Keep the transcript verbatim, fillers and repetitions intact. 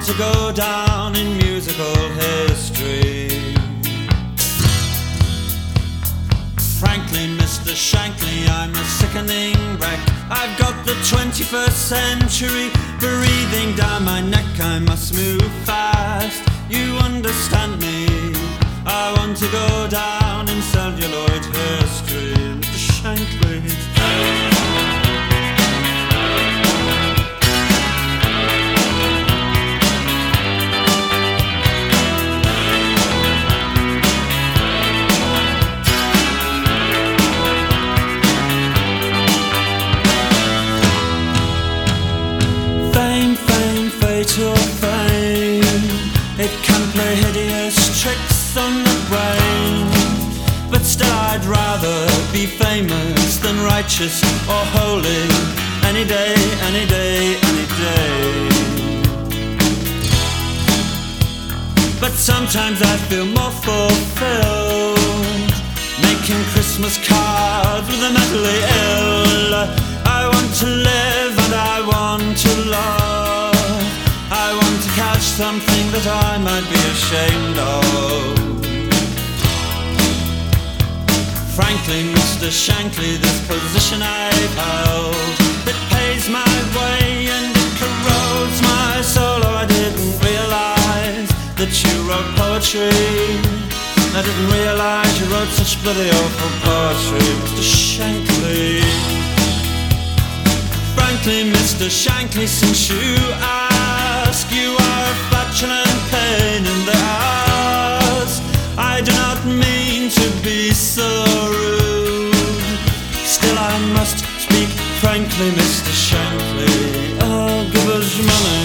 to go down in musical history. Frankly, Mister Shankly, I'm a sickening wreck. I've got the twenty-first century breathing down my neck. I must move fast, you understand me. I want to go down in celluloid history, Mister Shankly. Fatal fame, it can play hideous tricks on the brain. But still I'd rather be famous than righteous or holy. Any day, any day, any day. But sometimes I feel more fulfilled making Christmas cards with the mentally ill. I want to live and I want to love. I want to catch something that I might be ashamed of. Frankly, Mister Shankly, this position I've held, it pays my way and it corrodes my soul. Oh, I didn't realise that you wrote poetry. I didn't realise you wrote such bloody awful poetry, Mister Shankly. Frankly, Mister Shankly, since you ask, you are a flatulent pain in the ass. I do not mean to be so rude, still I must speak frankly, Mister Shankly. Oh, give us money.